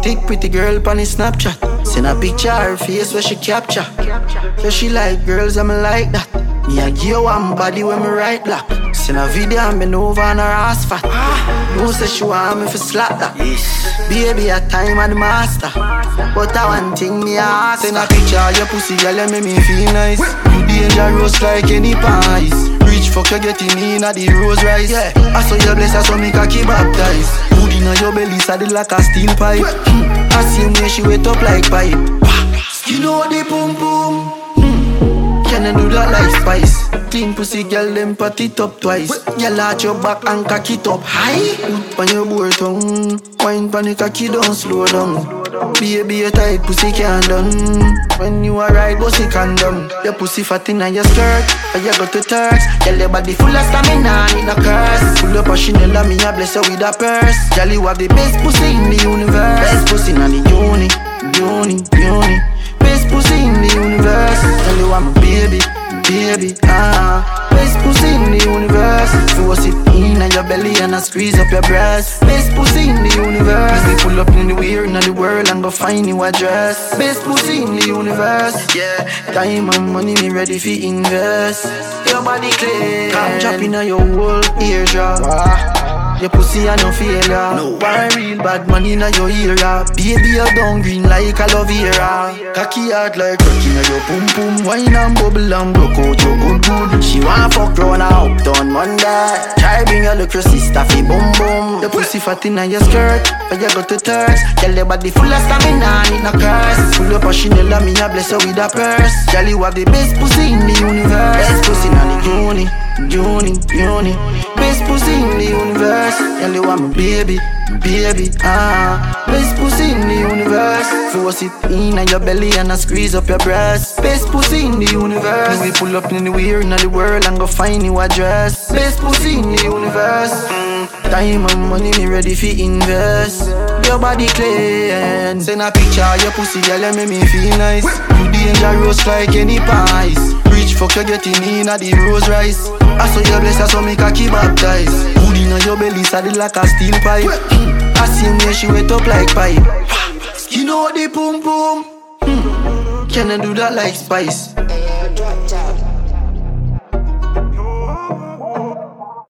Click pretty girl on his Snapchat. Send a picture her face where she capture. So she like girls and me like that. Me a give you one body when me right black. Send a video and bend over on her ass fat. No say she want me for slap that. Baby a time and the master. But I one thing me ask. Send a picture of your pussy girl and make me feel nice. You dangerous like any pies. Rich fuck you getting in at the rose rice. Yeah. I saw your bless, I saw me cocky baptize. Food in your belly solid like a steel pipe. I see me she wet up like pipe. You know the boom boom. Can I do that like Spice? Clean pussy girl, them pat it up twice. Girl arch your back and cock it up high. Put on your board tongue. Wine pan the cocky don't slow down. Baby a tight pussy can't done. When you are right, bossy condom. Your pussy fat in your skirt, and you got to Turks. Girl your body full of stamina, need no curse. Full up a Chanel and me a bless her with a purse. Girl you have the best pussy in the universe. Best pussy in the uni. Best pussy in the universe. Tell you I'm a baby. Best pussy in the universe. Force it in your belly and I squeeze up your breast. Best pussy in the universe. We pull up in the weird in the world and go find you a dress. Best pussy in the universe. Yeah, time and money me ready for invest. Your body clean. Come drop in your whole eardrop. Your pussy a no failure. No one real bad man in your ear. Baby you down green like aloe vera. Cocky hard like cocky in your pum pum. Wine and bubble and broke out your good. She want fuck round a uptown Monday. Try bring your little sister fi boom boom. Your pussy fat in your skirt, but you got to Turks. Girl your body full of stamina, need no curse. Full up a Chanel and me a bless her with a purse. Girl you have the best pussy in the universe. Best pussy in the uni. Best pussy in the universe. Girl you want me baby. Best pussy in the universe. Force it in your belly and I squeeze up your breast. Best pussy in the universe. We pull up in the weird in the world and go find you a dress. Best pussy in the universe. Time and money me ready for invest. Your body clean. Send a picture of your pussy girl and make me feel nice. You dangerous like any pies. Rich fuck you getting in at the rose rice. I saw your bless, I saw me cocky baptize. Food in your belly solid like a steel pipe. I see me she wet up like pipe. You know the boom boom. Can I do that like Spice?